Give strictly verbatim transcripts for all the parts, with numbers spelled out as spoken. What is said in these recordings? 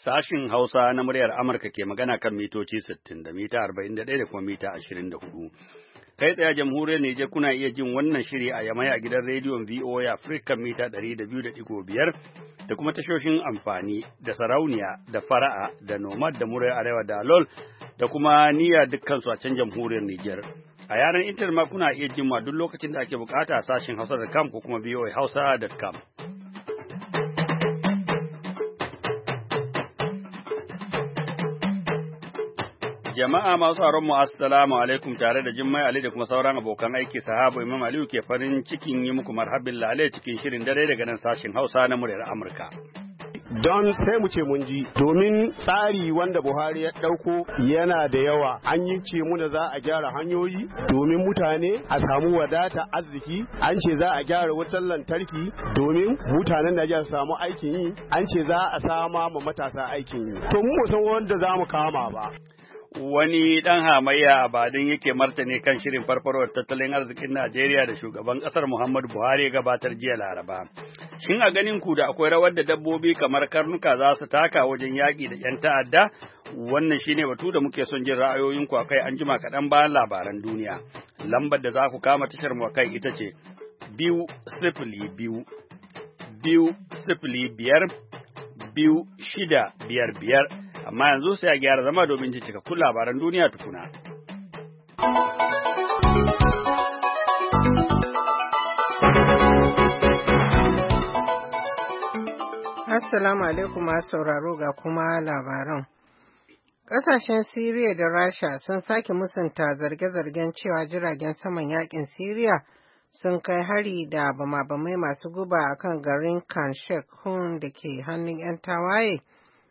Sashin Hausa na muryar Amurka ke magana kan mitoci sittin da mita arba'in da ɗaya da kuma mita ashirin da hudu. Kai tsaye jamhuriyar Nijar kuna iya jin wannan shiri a Yamai a gidan rediyon V O A Africa mita ɗari da biyu da ɗigo biyar da kuma tashoshin amfani da sarauniya da fara'a da nomad da muryar arewa da lol da kuma niyya dukkansu a can jamhuriyar Nijar. A yanar intanet ma kuna iya jin ma duk lokacin da ake bukata a sashin hausa dot com ko kuma v o a hausa dot com. Jama'a masu haron mu assalamu alaikum tare da Jummai Ali da kuma sauran abokan aiki sahabo Imam Aliyu ke farin cikin yi muku marhabin lale cikin shirin dare daga nan sashin Hausa na muryar Amurka. Don sai mu ce mun ji domin tsari wanda Buhari ya ɗauko yana da yawa an yi ce muna za a gyara hanyoyi domin mutane a samu wadata arziki an ce za a gyara wutar lantarki domin mutanen Najeriya su samu aikin yi an ce za a sama ma matasa aikin yi to mu san wanda za mu kama ba. Wani ɗan hamayya a Badin yake martani kan shirin farfarwar tattalin arzikin Najeriya da shugaban ƙasar Muhammadu Buhari ya gabatar jiya Laraba. Shin a ganin ku da akwai rawar da dabbobi kamar karnuka za su taka wajen yaƙi da ‘yan ta'adda? Wannan shine batu da muke son jin ra'ayoyinku a kai an jima kaɗan bayan labaran duniya. Lambar da za ku kama tashar mu kai ita ce biyu sifili biyu, biyu sifili biyar, biyu shida biyar biyar. Amma yanzu sai a gyara zama domin ji cikakkun labaran duniya tukuna. Assalamu alaikum masu sauraro ga kuma labaran. Ƙasashen Siriya da Rasha sun sake musunta zarge-zargen cewa jiragen saman yakin Siriya sun kai hari da bama-bamai masu guba akan garin Khan Sheikhoun da ke hannun 'yan tawaye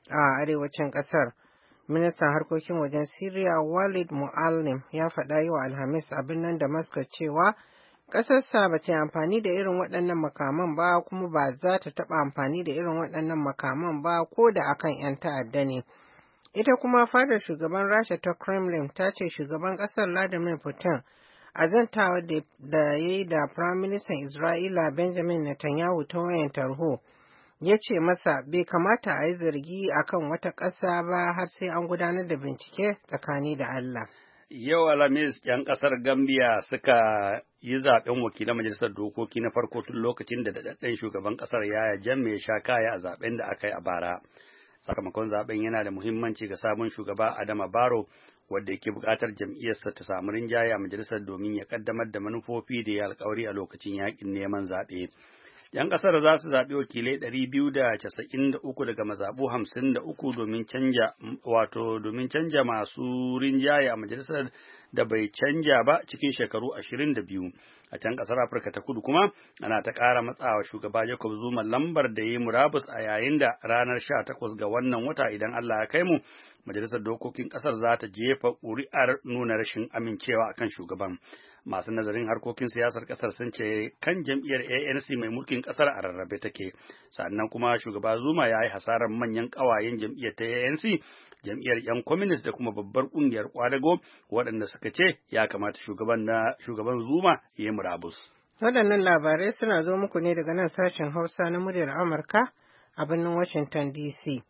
a arewacin ƙasar. Ministan harkokin wajen Siriya Walid Mu'allim ya faɗa yi wa Alhamis a birnin Damascus cewa ƙasarsa ba ta amfani da irin waɗannan makaman ba kuma ba za ta taɓa amfani da irin waɗannan makaman ba ko da akan 'yan ta'adda ne. Ita kuma fadar shugaban Rasha ta Kremlin ta ce shugaban ƙasar Vladimir Putin a zantawa da ya yi da Firaministan Isra'ila Benjamin Netanyahu ta wayan tarho. Ya ce masa bai kamata a yi zargi akan wata ƙasa ba har sai an gudanar da bincike tsakani da Allah. Yau Alhamis ‘yan ƙasar Gambia suka yi zaɓen wakilan majalisar dokoki na farko tun lokacin da daɗaɗɗen shugaban ƙasar Yaya Jammeh ya sha kaya a zaɓen da aka yi a bara. Sakamakon zaɓen yana da muhimmanci ga sabon shugaba Adama Barrow wadda yake buƙatar jam'iyyarsa ta samu rinjaye a majalisar domin ya ƙaddamar da manufofi da ya alƙawari a lokacin yaƙin neman zaɓe. ‘Yan ƙasar za su zaɓi wakilai ɗari biyu da casa'in da uku daga mazaɓu hamsin da uku domin canja wato domin canja masu rinjaye a majalisar da bai canja ba cikin shekaru ashirin da biyu. A can ƙasar Afirka ta Kudu kuma ana ta ƙara matsawa shugaba Jacob Zuma lambar da ya yi murabus a yayin da ranar sha takwas ga wannan wata idan Allah ya kai mu majalisar dokokin ƙasar za ta jefa ƙuri'ar nuna rashin amincewa akan shugaban. Masu nazarin harkokin siyasar ƙasar sun ce kan jam'iyyar A N C mai mulkin ƙasar a rarrabe take, sannan kuma shugaba Zuma ya yi hasarar manyan ƙawayen jam'iyyar ta A N C, jam'iyyar 'yan Communist da kuma babbar ƙungiyar Kwadago waɗanda suka ce ya kamata shugaban na shugaban Zuma ya yi murabus. Waɗannan labarai suna zo muku ne daga nan sashen Hausa na muryar Amurka a birnin Washington D C.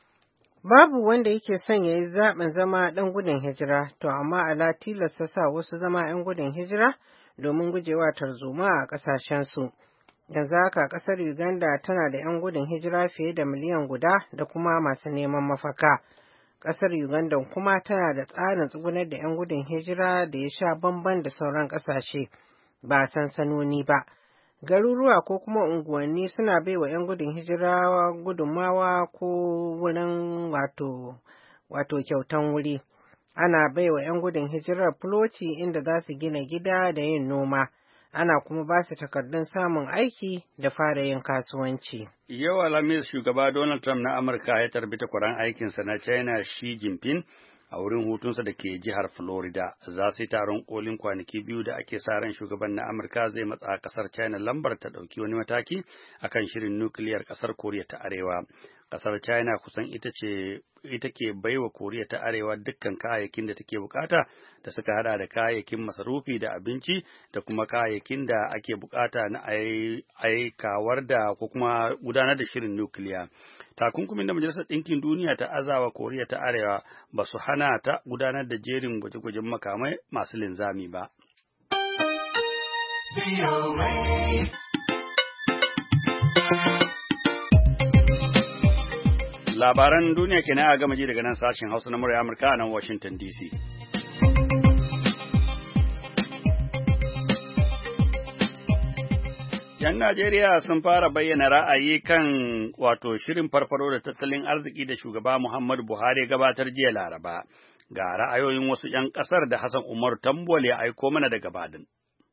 Babu wanda yake son ya yi zaɓin zama ɗan gudun hijira, to amma ala tilasta sa wasu zama 'yan gudun hijira domin gujewa tarzoma a ƙasashensu. Yanzu haka ƙasar Uganda tana da 'yan gudun hijira fiye da miliyan guda da kuma masu neman mafaka. Ƙasar Uganda kuma tana da tsarin tsugunar da 'yan gudun hijira da ya sha bamban da sauran ƙasashe, ba sansanoni ba. Garuruwa ko kuma unguwanni suna bai wa 'yan gudun hijira gudunmawa ko wurin wato, wato kyautan wuri. Ana bai wa 'yan gudun hijirar fuloti inda za su gina gida da yin noma. Ana kuma ba su takardun samun aiki da fara yin kasuwanci. Yau Alhamis shugaba Donald Trump na Amurka ya tarbi takwaran aikinsa na China Xi Jinping a wurin hutunsa da ke jihar Florida. Za su yi taron kolin kwanaki biyu da ake sa ran shugaban na Amurka zai matsa kasar China lambar ta ɗauki wani mataki akan shirin nukiliyar kasar Koriya ta Arewa. Kasar China kusan ita ce ita ke baiwa Koriya ta Arewa dukkan kayayyakin da take bukata da suka hada da kayayyakin masarufi da abinci da kuma kayayyakin da ake bukata na aikawar da ko kuma gudanar da shirin nukiliya. Takunkumin da Majalisar Ɗinkin Duniya ta azawa Koriya ta Arewa ba su hana ta gudanar da jerin gwaje-gwajen makamai masu linzami ba. Labaran duniya kenan a gama ji daga nan sashen Hausa na murya Amurka a nan Washington D C. ‘Yan Najeriya sun fara bayyana ra'ayi kan wato shirin farfaro da tattalin arziki da shugaba Muhammadu Buhari gabatar jiya Laraba. Ga ra'ayoyin wasu ‘yan ƙasar da Hassan Umar Tambol ya aiko mana daga Badin.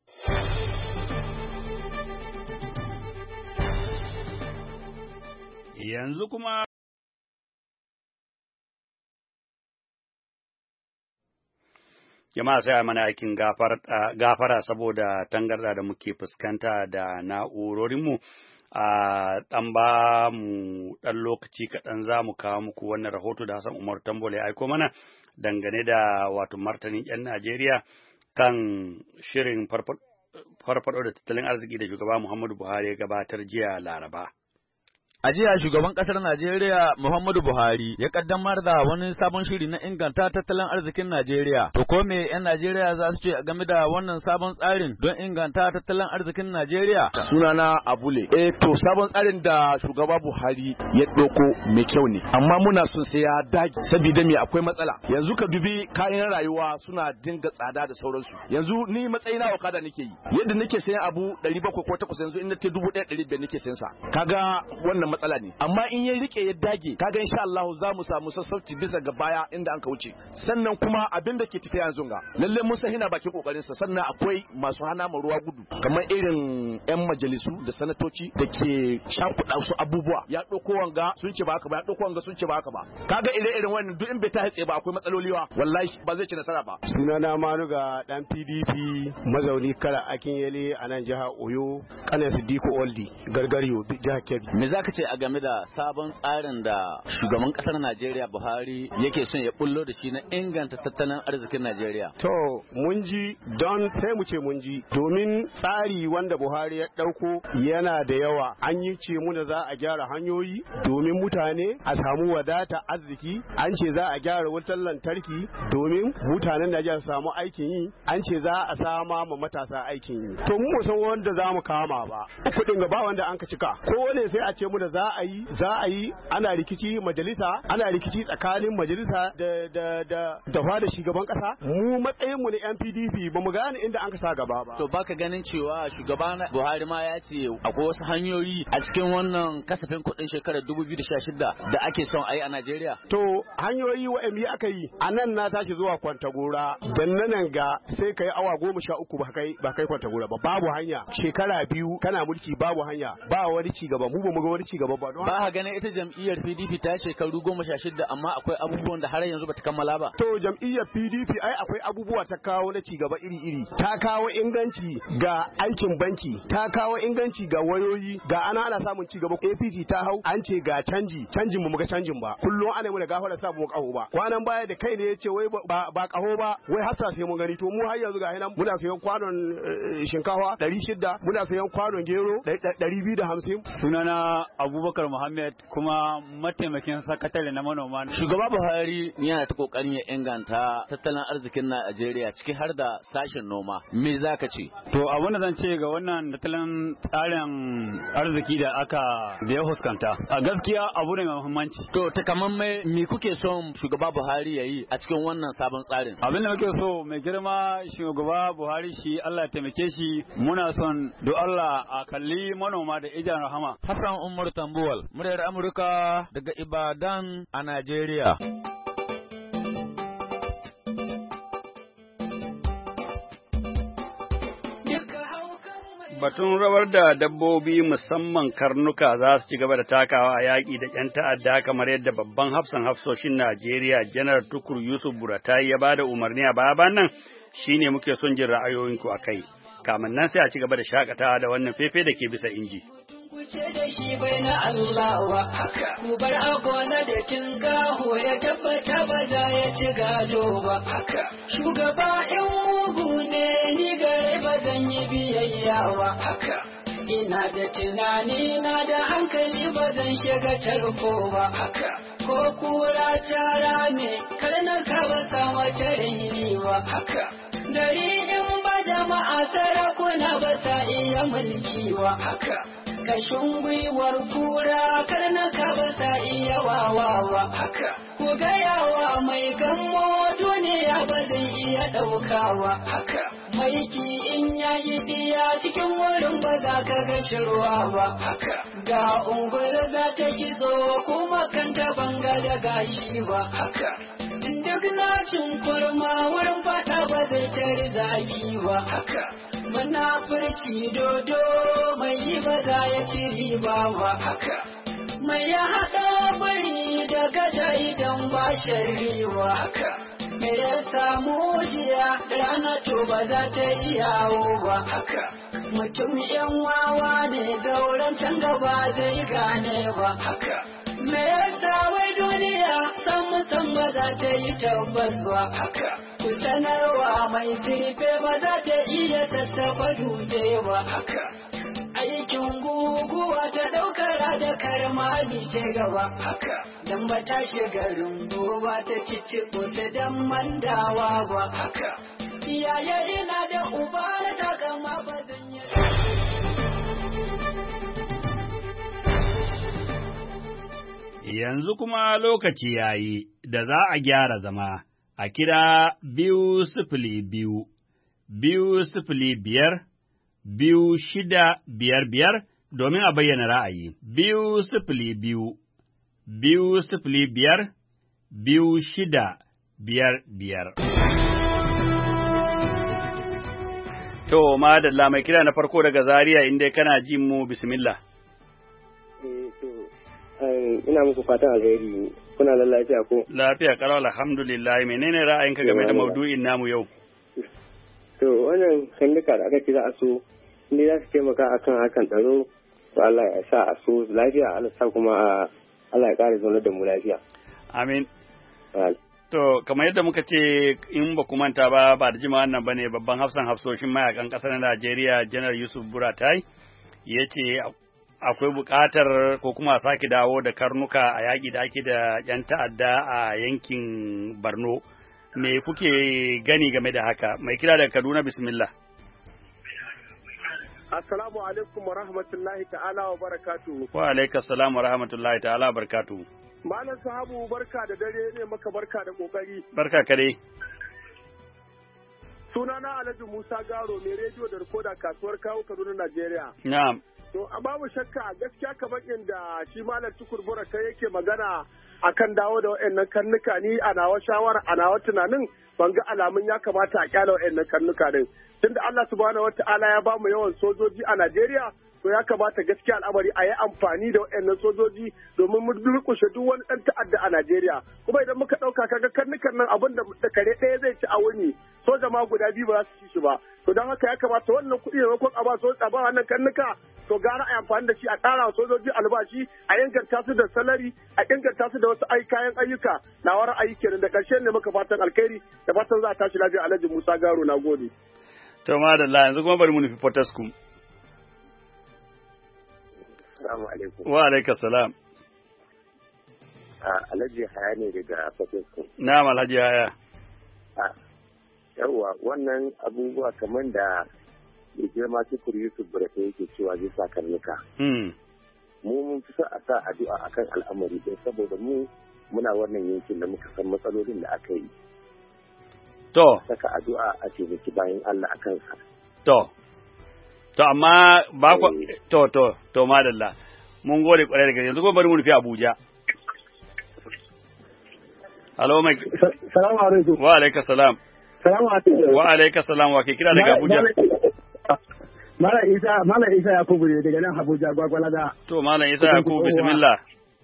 Yanzu kuma jama'a sai mana aikin gafara saboda tangarda da muke fuskanta da na'urorinmu a ɗan ba mu ɗan lokaci kaɗan za mu kawo muku wannan rahoto da Hassan Umar Tambole ya aiko mana dangane da wato martanin 'yan Najeriya kan shirin farfaɗo da tattalin arziki da shugaba Muhammadu Buhari ya gabatar jiya Laraba. A jiya shugaban ƙasar Najeriya Muhammadu Buhari ya kaddamar da wani sabon shiri na inganta tattalin arzikin Najeriya. To ko me 'yan Najeriya za su ce game da wannan sabon tsarin don inganta tattalin arzikin Najeriya? Sunana Abule. Eh to sabon tsarin da shugaba Buhari ya ɗauko mai kyau ne. Amma muna son sai ya dage saboda me akwai matsala. Yanzu ka dubi kayan rayuwa suna dinga tsada da sauransu. Yanzu ni matsayina wakada nake yi. Yadda nake sayan abu ɗari bakwai ko takwas yanzu in na te dubu ɗaya ɗari biyar nake sayan sa. Kaga wannan matsala ne, amma in ya rike ya dage kaga insha Allah za mu samu sassauci bisa ga baya inda an ka wuce. Sannan kuma abin da ke tafiya yanzu ga lalle Musa hina bakin kokarin sa. Sannan akwai masu hana mu ruwa gudu kamar irin yan majalisu da sanatoci da ke shafuɗa su abubuwa, ya ɗauko wanga sun ce ba haka ba, ya ɗauko wanga sun ce ba haka ba. Kaga ire irin wannan duk in bai ta hatse ba akwai matsaloli wa wallahi ba zai ci nasara ba. Sunana Manuga dan P D P mazauni Kara Akinyele a nan jihar Oyo, kanan Sidiku Oldi Gargariyo jihar Kebbi. Me zaka ce a game da sabon tsarin da shugaban kasar Najeriya Buhari yake son ya bullo da shi na inganta tattalin arzikin Najeriya? To mun ji don sai mu ce mun ji domin tsari wanda Buhari ya dauko yana da yawa. An yi ce muna za a gyara hanyoyi domin mutane a samu wadata arziki, an ce za a gyara wutar lantarki domin mutanen Najeriya su samu aikin yi, an ce za a sama ma matasa aikin yi. To mu san wanda za mu kama ba. Kuɗin ga ba wanda an ka cika. Ko ne sai a ce muna za a yi za a yi ana rikici majalisa, ana rikici tsakanin majalisa da da da da fada shugaban kasa. Mu matsayin mu na N P D P ba mu gane inda an ka sa gaba ba. To baka ganin cewa shugaban Buhari ma ya ce akwai wasu hanyoyi a cikin wannan kasafin kuɗin shekarar dubu biyu da sha shida da ake son a yi a Najeriya? To hanyoyi wa'anda aka yi a nan na tashi zuwa Kwantagora dan nan ga sai kai awa goma sha uku ba kai ba kai Kwantagora ba, babu hanya. Shekara biyu kana mulki babu hanya, ba wani ci gaba, mu ba mu ga wani ci gaba ba. Ba ha ganin ita jam'iyyar P D P ta shekaru goma sha shida amma akwai abubuwan da har yanzu bata kammala ba. To jam'iyyar P D P ai akwai abubuwa ta kawo na cigaba iri-iri. Ta kawo inganci ga aikin banki, ta kawo inganci ga wayoyi, ga ana ana samun cigaba. A P C ta hau an ce ga canji, canjin mu muga canjin ba. Kullum ana mu da gafara sa mu kaho ba. Kwanan baya da kai ne yace wai ba ba kaho ba, wai hasa sai mun gani. To mu har yanzu ga hinan muna sayan kwanon shinkafa ɗari shida, muna sayan kwanon gero ɗari biyu da hamsin. Sunana Abubakar Muhammad kuma mataimakin sakatare na manoma. Shugaba Buhari yana ta kokarin ya inganta tattalin arzikin Najeriya ciki har da sashen noma. Me zaka ce? To abin da zan ce ga wannan tattalin tsarin arziki da aka da ya fuskanta. A gaskiya abu ne mai muhimmanci. To takamaimai me kuke son shugaba Buhari ya yi a cikin wannan sabon tsarin? Abin da muke so mai girma shugaba Buhari shi Allah ya taimake shi, muna son do Allah a kalli manoma da ijan rahama. Hassan Umar Tambuwal, muryar Amurka daga Ibadan a Najeriya. Batun rawar da dabbobi musamman karnuka za su ci gaba da takawa a yaƙi da ‘yan ta'adda kamar yadda babban hafsan hafsoshin Najeriya Janar Tukur Yusuf Buratai ya ba da umarni a baya nan shi ne muke son jin ra'ayoyinku a kai. Kamin nan sai a ci gaba da shakatawa da wannan fefe da ke bisa inji. Kuce da shi bai na Allah wa haka, ku bar agona da tinkaho ya tabbata ba za ya ci gado ba haka. Shugaba in mugu ne ni gare ba zan yi biyayya wa haka. Ina da tunani na da hankali ba zan shiga tarko ba haka. Ko kura ta rame kar na kaba sama tarini wa haka. Dari in ba jama'a sarakuna ba sa iya mulki wa haka. Kashin gwiwar kura karnaka ba sa iya wawawa haka. Ku gayawa mai gammo duniya ba zai iya ɗaukawa haka. Maiki in yayi biya cikin wurin ba za ka ga shirwa ba haka. Ga ungul za ta gizo kuma kanta banga da gashi ba haka. Duk nacin kurma wurin fata ba zai tari zaki ba haka. Munafurci dodo mai yi ba za ya ci riba ba haka. Mai ya haɗa bari da gada idan ba shari'a haka. Mai ya samu jiya rana to ba za ta yi yawo ba haka. Mutum yan wawa ne gauran can gaba zai gane ba haka. Me yasa wai duniya san musan ba za ta yi tabbas ba haka. Ku sanarwa mai zirfe ba za ta iya tattafa dutse ba haka. Aikin guguwa ta ɗaukara da karmami ce gaba haka. Dan ba ta shiga rumbu ba ta cici ta dan mandawa ba haka. Yaya ina da uba da ta kama ba zan yi. Yanzu kuma lokaci ya yi da za a gyara zama a kira biyu sifili biyu, biyu sifili biyar, biyu shida biyar biyar domin a bayyana ra'ayi. Biyu sifili biyu, biyu sifili biyar, biyu shida biyar biyar. To, madalla mai kira na farko daga Zaria inda kana jin mu bismillah. Ina muku fatan alheri, kuna da lafiya ko? Lafiya kalau alhamdulillah. Menene ra'ayinka game da maudu'in namu yau? To wannan sandika da aka ce za a so, inda za su taimaka akan hakan tsaro, to Allah ya sa a so lafiya, Allah sa kuma Allah ya ƙara zaune da mu lafiya. Amin. To kamar yadda muka ce in ba ku manta ba ba da jima wannan bane babban hafsan hafsoshin mayakan ƙasar Najeriya Janar Yusuf Buratai ya ce akwai buƙatar ko kuma sake dawo da karnuka a yaƙi da ake da ‘yan ta'adda a yankin Borno. Me kuke gani game da haka? Mai kira da Kaduna, bismillah. Assalamu alaikum wa rahmatullahi ta'ala wa barakatuhu. Wa alaikas salam wa rahmatullahi ta'ala wa barakatuhu. Malam Sahabu barka da dare ne maka barka da kokari. Barka kare. Sunana Alhaji Musa Garo mai rediyo da rikoda kasuwar kawo Kaduna Najeriya. Na'am. To a babu shakka gaskiya kamar inda shi Malam Tukur Buraka yake magana akan dawo da waɗannan karnuka ni a nawa shawara a nawa tunanin ban ga alamun ya kamata a kyala waɗannan karnuka din. Tunda Allah subhanahu wata'ala ya ba mu yawan sojoji a Najeriya to ya kamata gaskiya al'amari a yi amfani da waɗannan sojoji domin mu durƙushe duk wani ɗan ta'adda a Najeriya. Kuma idan muka ɗauka kaga karnukan nan abin da kare ɗaya zai ci a wuni soja ma guda biyu ba za su ci shi ba. To don haka ya kamata wannan kuɗi maimakon a ba soja ba wannan karnuka to gara a yi amfani da shi a ƙara wa sojoji albashi a inganta su da salari a inganta su da wasu ai kayan ayyuka na wara aiki kenan da ƙarshe ne muka fatan alkhairi da fatan za a tashi lafiya Alhaji Musa Garo na gode. To madalla yanzu kuma bari mu nufi Fortescue. Assalamu alaikum. Wa alaikas salam. Alhaji Haya ne daga Fortescue. Na'am Alhaji Haya. Yawwa wannan abubuwa kamar da mai girma Tukur Yusuf Buraka yake cewa zai sa karnuka. Mu mun fi sa a sa addu'a akan al'amari din saboda mu muna wannan yankin da muka san matsalolin da aka yi. To. Saka addu'a a taimaki bayan Allah a kansa. To. To amma ba ku to to to madalla. Mun gode kwarai da gaske. Yanzu kuma bari mu nufi Abuja. Hello mai. Salamu alaikum. Wa alaikas salam. Salamu alaikum. Wa alaikas salam wa ke kira daga Abuja. Mala Isa, Mala Isa Yakubu ne daga nan Abuja Gwagwalada. To Malam Isa Yakubu bismillah.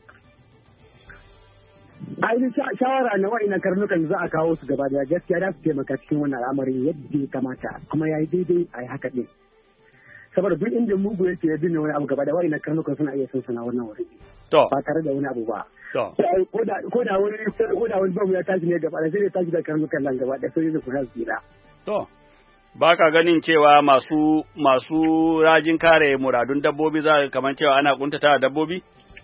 Ainihin shawara na wa'ina karnukan za a kawo su gaba da gaskiya za su taimaka cikin wannan al'amarin yadda ya kamata kuma ya yi daidai a yi haka ɗin. saboda duk inda mugu yake ya binne wani abu gaba da wani na karnuka suna iya sansana wannan wuri ba tare da wani abu ba ko da wani ko da wani babu ya tashi ne gaba da sai ya tashi da karnukan nan gaba da sai ya kuma tsira to ba ka ganin cewa masu masu rajin kare muradun dabbobi za ka kamar cewa ana kuntata dabbobi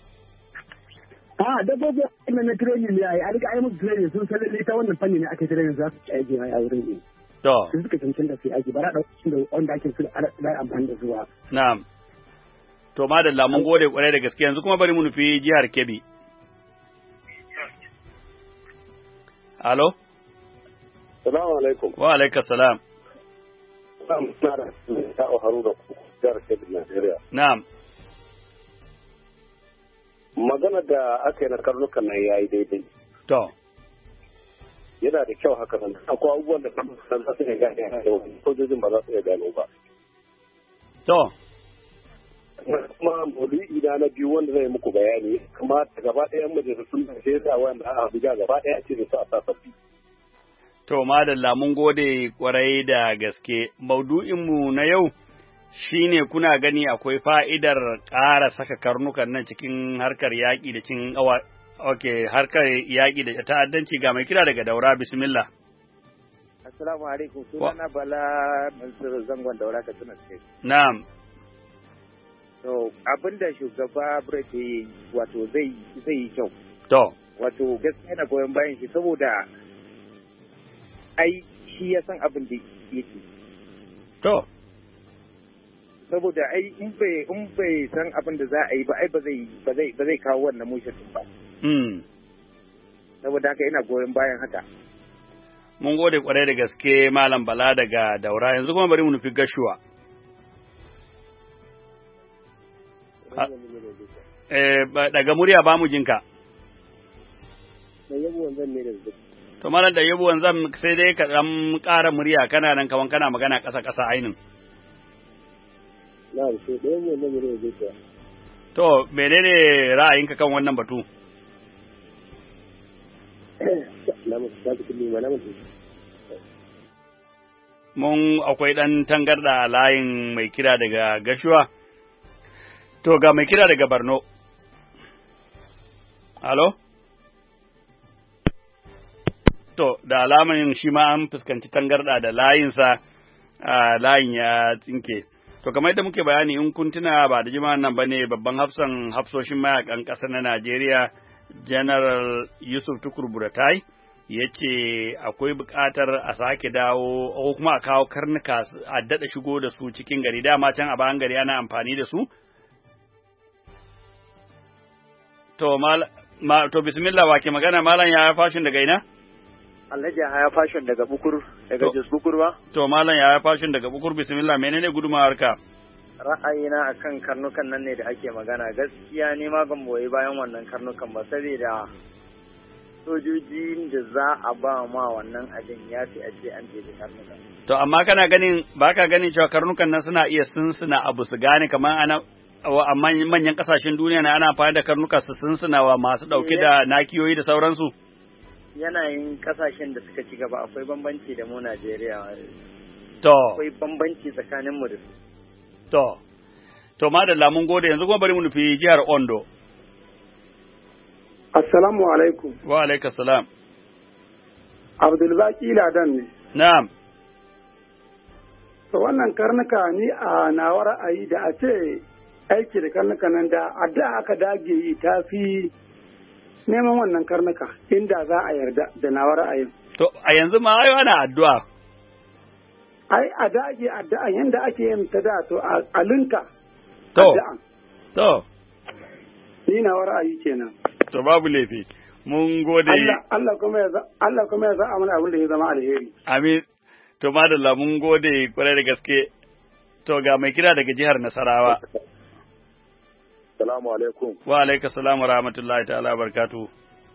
a dabbobi ina na training ne ai a riga ai musu training sun san lalle ta wannan fanni ne ake training za su ci aiki a wurin ne to su suka cancanta su aiki ba da dauki da wanda ake su da amfani da zuwa na'am to madalla mun gode kwarai da gaske yanzu kuma bari mu nufi jihar Kebbi alo assalamu alaikum wa alaikum salam na'am magana da aka yi na karnukan nan ya yi daidai. To. Yana da kyau haka nan. Akwai abubuwan da karnukan za su iya gane a yau, sojojin ba za su iya gano ba. To. Kuma maudu'i na na biyu wanda zai muku bayani, kuma da gaba ɗayan majalisun da sai sa wanda a Abuja gaba ɗaya ce da su a sasafi. To, madalla mun gode kwarai da gaske. Maudu'inmu na yau shi ne kuna gani akwai fa'idar ƙara saka karnukan nan cikin harkar yaƙi da cin awa, ok, harkar yaƙi da ta'addanci ga mai kira daga Daura, bismillah. Assalamu alaikum, sunana Bala Mansur Zangon Daura ka tuna ce. Na'am. To, abin da shugaba Burke wato zai zai yi kyau. To. Wato gaskiya na goyon bayan shi saboda ai shi ya san abin da yake. To. saboda ai in bai in bai san abin da za a yi ba ai ba zai ba zai ba zai kawo wannan mushin ba mm saboda haka ina goyon bayan haka mun gode kwarai da gaske malam Bala daga Daura yanzu kuma bari mu nufi Gashuwa eh daga murya ba mu jinka da yabo wanzan ne da to malam da yabo wanzan sai dai ka dan ƙara murya kana nan kaman kana magana ƙasa ƙasa ainin na so ɗaya ne na mure da to menene ra'ayinka kan wannan batu mun akwai ɗan tangarda layin mai kira daga Gashuwa to ga mai kira daga Borno alo to da alaman shi ma an fuskanci tangarda da layinsa a layin ya tsinke to kamar yadda muke bayani in kun tuna ba da jima'an nan bane babban hafsan hafsoshin mayakan ƙasar na Najeriya General Yusuf Tukur Buratai ya ce akwai buƙatar a sake dawo ko kuma a kawo karnuka a daɗa shigo da su cikin gari dama can a bayan gari ana amfani da su to mal ma, to bismillah wake magana malam ya fashin daga ina Alhaji ya fashin daga Bukur daga Jos Bukur ba to malam ya fashin daga Bukur bismillah menene gudumawar ka ra'ayina akan karnukan nan ne da ake magana gaskiya ne ma ban boye bayan wannan karnukan ba saboda sojoji da za a ba ma wannan abin ya fi a ce an je karnukan to amma kana ganin baka ganin cewa karnukan nan suna iya sunsuna abu su gane kamar ana a manyan kasashen duniya na ana amfani da karnuka su sunsuna wa masu dauke da nakiyoyi da sauransu yanayin kasashen da suka ci gaba akwai bambanci da mu Najeriya to akwai bambanci tsakanin mu da su to to madalla mun gode yanzu kuma bari mu nufi jihar Ondo assalamu alaikum wa alaikum salam Abdul Baki Ladan ne na'am to wannan karnuka ni a nawa ra'ayi da a ce aiki da karnuka nan da adda aka dage yi ta fi neman wannan karnuka inda za a yarda da nawa ra'ayin. To a yanzu ma ayo ana addu'a. Ai a dage addu'a yanda ake yin ta da to a linka. To. To. Ni nawa ra'ayi kenan. To babu laifi. Mun gode. Allah Allah kuma ya Allah kuma ya za'a mana abin da ya zama alheri. Amin. To madalla mun gode kwarai da gaske. To ga mai kira daga jihar Nasarawa. Assalamu alaikum. Wa alaikum salam wa rahmatullahi ta'ala barakatuh.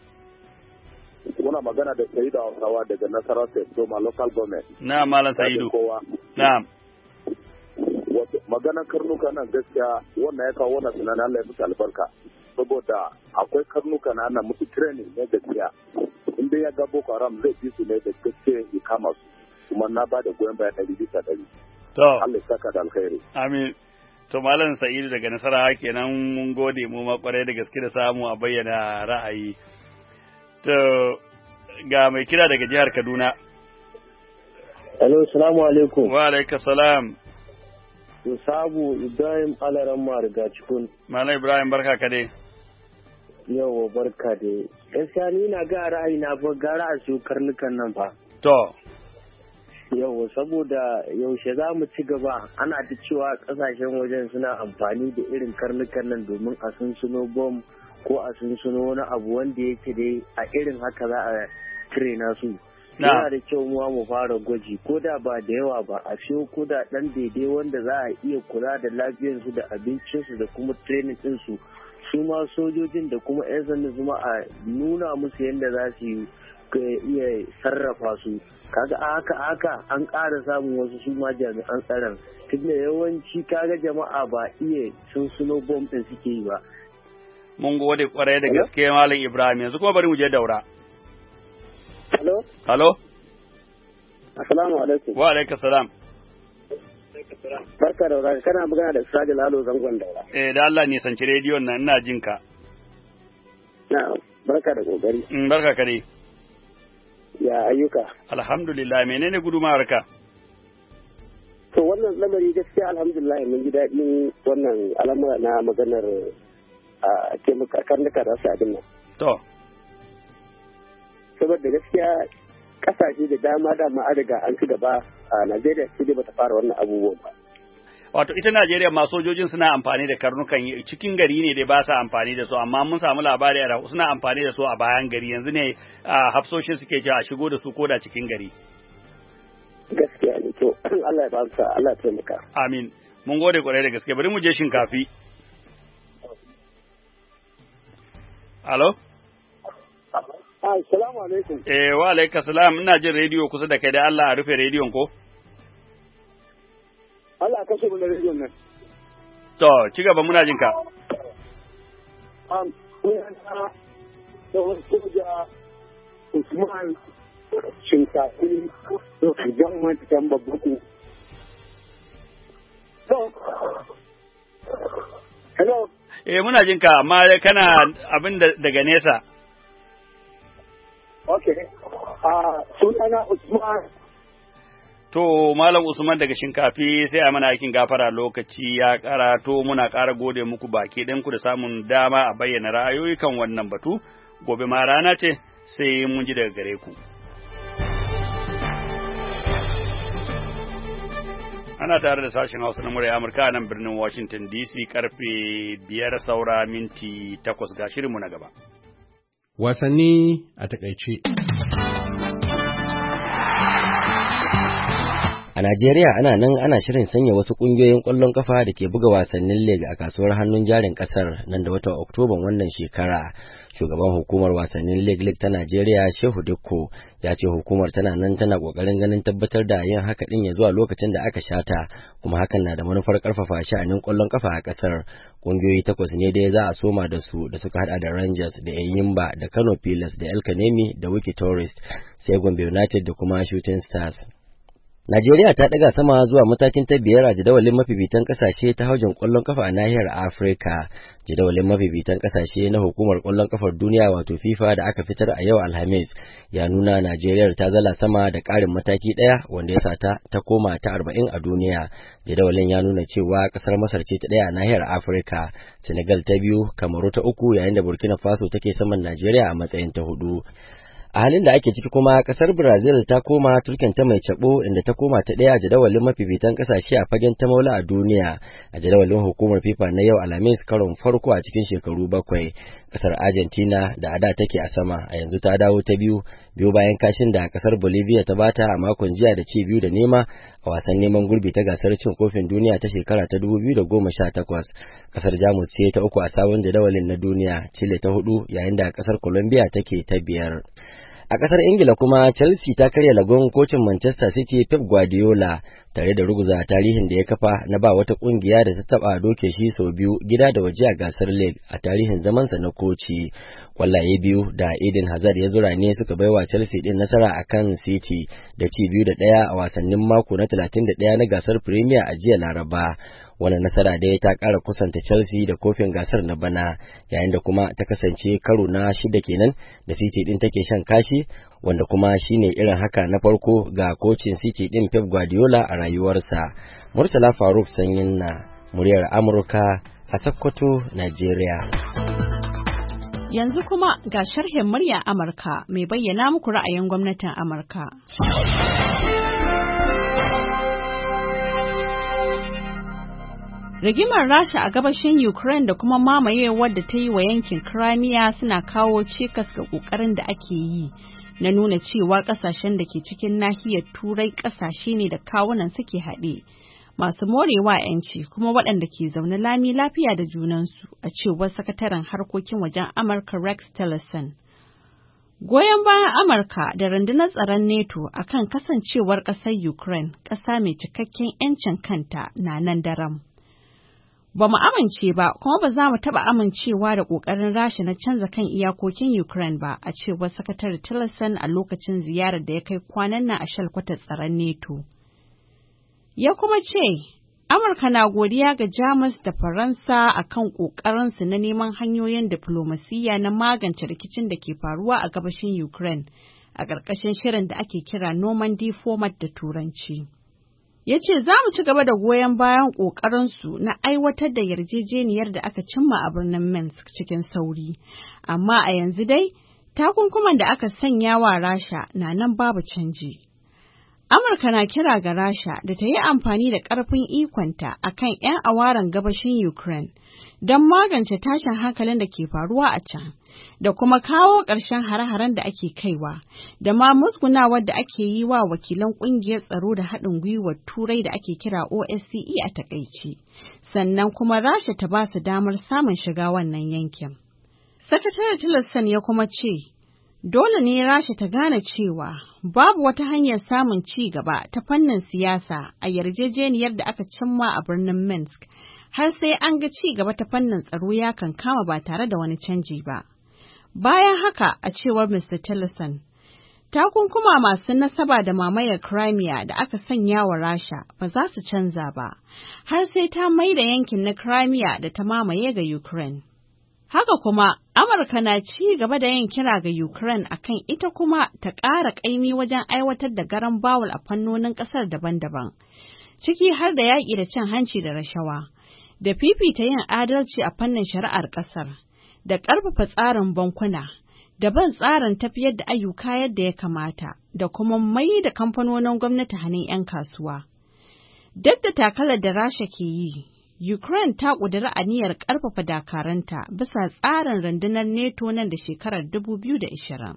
Muna magana da Sa'idu Hausawa daga Nasarawa State, Doma local government. Na'am Malam Sa'idu. Na'am. Maganar karnuka nan gaskiya wannan ya kawo wannan tunanin Allah ya musu albarka. Saboda akwai karnuka na ana musu training ne gaskiya. In dai ya ga Boko Haram zai bi su ne da gaske ya kama su. Kuma na ba da goyon bayan ɗari bisa ɗari. To. Allah ya saka da alkhairi. Amin. To Malam Sa'idu daga Nasarawa kenan mun gode mu ma kwarai da gaske da samu a bayyana ra'ayi. To ga mai kira daga jihar Kaduna. Hello, salamu alaikum. Wa alaikum salam. To sabu Ibrahim Alaran Mariga cikin. Malam Ibrahim barka ka dai. Yawa barka dai. Gaskiya ni na ga ra'ayi na fa gara a su karnukan nan fa. To. Yawa saboda yaushe za mu ci gaba ana ta cewa kasashen wajen suna amfani da irin karnukan nan domin a sunsuno bom ko a sunsuno wani abu wanda yake dai a irin haka za a traina su. Yana da kyau muwa mu fara gwaji ko da ba da yawa ba a siyo ko da dan daidai wanda za a iya kula da lafiyarsu da abincinsu da kuma training ɗinsu su ma sojojin da kuma 'yan sanda su ma a nuna musu yadda za su yi iya sarrafa su kaga a haka haka an ƙara samun wasu su ma jami'an tsaron tunda yawanci kaga jama'a ba iya sun suno bom ɗin suke yi ba. Mun gode kwarai da gaske Malam Ibrahim yanzu kuma bari mu je Daura. Hello. Hello. Assalamu alaikum. Wa alaikum salam. Barka da warhaka kana magana da Sadi Lalo zangon Daura. Eh da Allah ne sanci rediyon nan ina jin ka. Na barka da kokari. Mm barka ka dai. Ya ayyuka. Alhamdulillah menene gudumawar ka? To wannan lamari gaskiya alhamdulillah mun ji daɗin wannan al'amura na maganar a taimaka karnuka da su abin nan. To. Saboda gaskiya kasashe da dama dama an riga an ci gaba a Najeriya sai dai bata fara wannan abubuwan ba. Wato ita Najeriya ma sojojin suna amfani da karnukan cikin gari ne dai ba sa amfani da su amma mun samu labari da suna amfani da su a bayan gari yanzu ne hafsoshin suke cewa a shigo da su koda cikin gari. Gaskiya ne to Allah ya ba su Allah ya taimaka. Amin. Mun gode kwarai da gaske bari mu je Shinkafi. Alo? Assalamu alaikum. Eh wa alaikum salam ina jin rediyo kusa da kai da Allah a rufe rediyon ko? Allah kashe mu da rediyon nan. To, ci gaba muna jin ka. Um, kuna da soja Usman Shinkafi da Fijan Mantan Babbaku. Hello. Eh muna jin ka amma kana abin daga nesa. Okay. Ah, sunana Usman. To, Malam Usman daga Shinkafi sai a mana aikin gafara lokaci ya karato muna ƙara gode muku baki ɗinku da samun dama a bayyana ra'ayoyi kan wannan batu, gobe ma rana ce sai mun ji daga gare ku. Ana tare da sashen Hausa na murya Amurka a nan birnin Washington D C karfe biyar saura minti takwas ga shirinmu na gaba. Wasanni a takaice. A Najeriya ana nan ana shirin sanya wasu ƙungiyoyin ƙwallon ƙafa da ke buga wasannin leg a kasuwar hannun jarin ƙasar nan da watan Oktoban wannan shekara. Shugaban hukumar wasannin leg leg ta Najeriya Shehu Dikko ya ce hukumar tana nan tana ƙoƙarin ganin tabbatar da yin haka ɗin ya zuwa lokacin da aka shata, kuma hakan na da manufar ƙarfafa sha'anin ƙwallon ƙafa a ƙasar. Ƙungiyoyi takwas ne dai za a soma da su da suka haɗa da Rangers da Enyimba da Kano Pilas da El Kanemi da Wiki Tourist sai Gombe United da kuma Shooting Stars. Najeriya ta ɗaga sama zuwa matakin ta biyar a jadawalin mafifitan ƙasashe ta haujin ƙwallon ƙafa a nahiyar Afirka. Jadawalin mafifitan ƙasashe na hukumar ƙwallon ƙafar duniya wato FIFA da aka fitar a yau Alhamis ya nuna Najeriya ta zala sama da ƙarin mataki ɗaya wanda ya sa ta ta koma ta arba'in a duniya. Jadawalin ya nuna cewa ƙasar Masar ce ta ɗaya a nahiyar Afirka, Senegal ta biyu, Kamaru ta uku yayin da Burkina Faso take saman Najeriya a matsayin ta hudu. A halin da ake ciki kuma kasar Brazil ta koma turken ta mai cabo inda ta koma ta ɗaya a jadawalin mafifitan kasashe a fagen ta maula a duniya a jadawalin hukumar FIFA na yau Alhamis karon farko a cikin shekaru bakwai. Kasar Argentina da ada take a sama a yanzu ta dawo ta biyu biyu bayan kashin da kasar Bolivia ta bata a makon jiya da ci biyu da nema a wasan neman gurbi ta gasar cin kofin duniya ta shekara ta dubu biyu da goma sha takwas. Kasar Jamus ce ta uku a sabon jadawalin na duniya, Chile ta hudu yayin da kasar Colombia take ta biyar. A ƙasar Ingila kuma Chelsea ta karya lagon kocin Manchester City Pep Guardiola tare da ruguza tarihin da ya kafa na ba wata ƙungiya da ta taɓa doke shi sau biyu gida da waje a gasar League a tarihin zamansa na koci. Kwallaye biyu da Eden Hazard ya zura ne suka baiwa Chelsea din nasara a kan City da ci biyu da ɗaya a wasannin mako na talatin da ɗaya na gasar Premier a jiya Laraba. Wannan nasara dai ta ƙara kusanta Chelsea da kofin gasar na bana, yayin da kuma ta kasance karo na shida kenan da City din take shan kashi, wanda kuma shine irin haka na farko ga kocin City din Pep Guardiola a rayuwarsa. Murtala Faruk Sanyin na muryar Amurka a Sokoto, Najeriya. Yanzu kuma ga sharhin muryar Amurka mai bayyana muku ra'ayin gwamnatin Amurka. Rigimar Rasha a gabashin Ukraine da kuma mamayewar da ta yi wa yankin Crimea suna kawo cikas ga ƙoƙarin da ake yi na nuna cewa ƙasashen da ke cikin nahiyar Turai ƙasashe ne da kawunan suke haɗe, masu morewa 'yanci kuma waɗanda ke zaune lami lafiya da junansu, a cewar sakataren harkokin wajen Amurka Rex Tillerson. Goyon bayan Amurka da rundunar tsaron NATO akan kasancewar ƙasar Ukraine ƙasa mai cikakken 'yancin kanta na nan daram. Ba mu amince ba kuma ba za mu taɓa amincewa da ƙoƙarin Rasha na canza kan iyakokin Ukraine ba, a cewar sakatare Tillerson a lokacin ziyarar da ya kai kwanan nan a shalkwatar tsaron NATO. Ya kuma ce, Amurka na godiya ga Jamus da Faransa a kan ƙoƙarinsu na neman hanyoyin diflomasiyya na magance rikicin da ke faruwa a gabashin Ukraine a ƙarƙashin shirin da ake kira Normandy Format da Turanci. Ya ce za mu ci gaba da goyon bayan ƙoƙarinsu na aiwatar da yarjejeniyar da aka cimma a birnin Minsk cikin sauri, amma a yanzu dai takunkuman da aka sanya wa Rasha na nan babu canji. Amurka na kira ga Rasha da ta yi amfani da ƙarfin ikonta a kan 'yan awaren gabashin Ukraine don magance tashin hankalin da ke faruwa a can, da kuma kawo ƙarshen hare-haren da ake kaiwa, da ma musgunawar da ake yi wa wakilan ƙungiyar tsaro da haɗin gwiwar Turai da ake kira O S C E a taƙaice, sannan kuma Rasha ta ba su damar samun shiga wannan yankin. Sakatare Tillerson ya kuma ce, dole ne Rasha ta gane cewa babu wata hanyar samun ci gaba ta fannin siyasa a yarjejeniyar da aka cimma a birnin Minsk, har sai an ga ci gaba ta fannin tsaro ya kan kama ba tare da wani canji ba. Bayan haka, a cewar Mister Tillerson, takunkuma masu nasaba da mamayar Crimea da aka sanya wa Rasha ba za su canza ba, har sai ta mai da yankin na Crimea da ta mamaye ga Ukraine. Haka kuma, Amurka na ci gaba da yin kira ga Ukraine akan ita kuma ta ƙara ƙaimi wajen aiwatar da garan bawul a fannonin ƙasar daban-daban, ciki har da yaƙi da cin hanci da rashawa, da fifita yin adalci a fannin shari'ar ƙasar, da ƙarfafa tsarin bankuna, da ban tsarin tafiyar da ayyuka yadda ya kamata, da kuma mai da kamfanonin gwamnati hannun 'yan kasuwa. Duk da takalar da Rasha ke yi, Ukraine ta ƙudiri aniyar ƙarfafa dakaranta bisa tsarin rundunar NATO nan da shekarar dubu biyu da ashirin.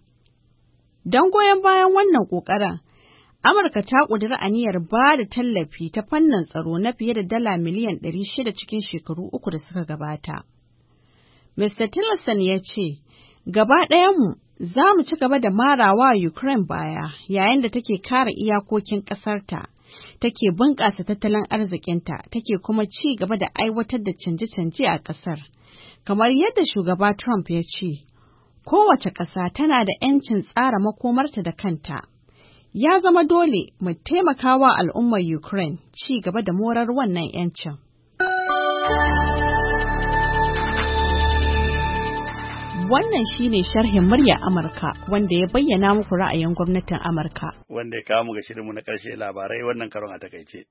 Don goyon bayan wannan ƙoƙarin, Amurka ta ƙudiri aniyar ba da tallafi ta fannin tsaro na fiye da dala miliyan ɗari shida cikin shekaru uku da suka gabata. Mister Tillerson ya ce, gaba ɗayanmu za mu ci gaba da marawa Ukraine baya yayin da take kare iyakokin ƙasarta, take bunƙasa tattalin arzikinta, take kuma ci gaba da aiwatar da canje-canje a ƙasar. Kamar yadda shugaba Trump ya ce, kowace ƙasa tana da 'yancin tsara makomarta da kanta. Ya zama dole mu taimaka wa al'ummar Ukraine ci gaba da morar wannan 'yancin. Wannan shi ne sharhin murya Amurka wanda ya bayyana muku ra'ayin gwamnatin Amurka. Wanda ya kawo mu ga shirinmu na ƙarshe labarai wannan karon a takaice.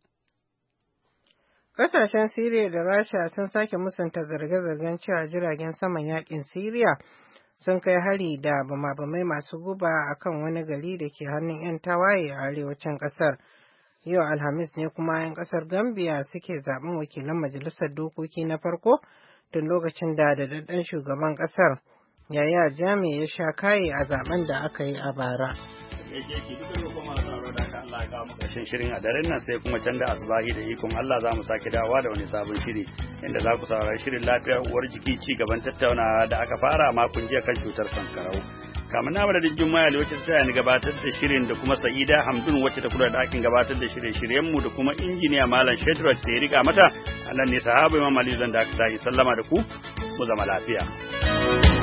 Ƙasashen Siriya da Rasha sun sake musanta zarge-zargen cewa jiragen saman yakin Siriya sun kai hari da bama-bamai masu guba a kan wani gari da ke hannun 'yan tawaye a arewacin ƙasar. Yau Alhamis ne kuma 'yan ƙasar Gambia suke zaɓen wakilan majalisar dokoki na farko tun lokacin da daɗaɗɗen shugaban ƙasar Yaya Jami ya sha kaye a zaben da aka yi a bara. Ƙarshen shirin a daren nan sai kuma can da asubahi da ikon Allah za mu sake dawowa da wani sabon shiri inda za ku saurari shirin lafiyar uwar jiki ci gaban tattaunawa da aka fara makon jiya kan cutar sankarau. Kamar na madadin Jummaya da wacce ta ni gabatar da shirin da kuma Sa'ida Hamdun wacce ta kula da ɗakin gabatar da shirye-shiryenmu da kuma injiniya Malam Shedrach da ya riga mata, a nan ne sahaba Imam Ali zan da aka sallama da ku, mu zama lafiya.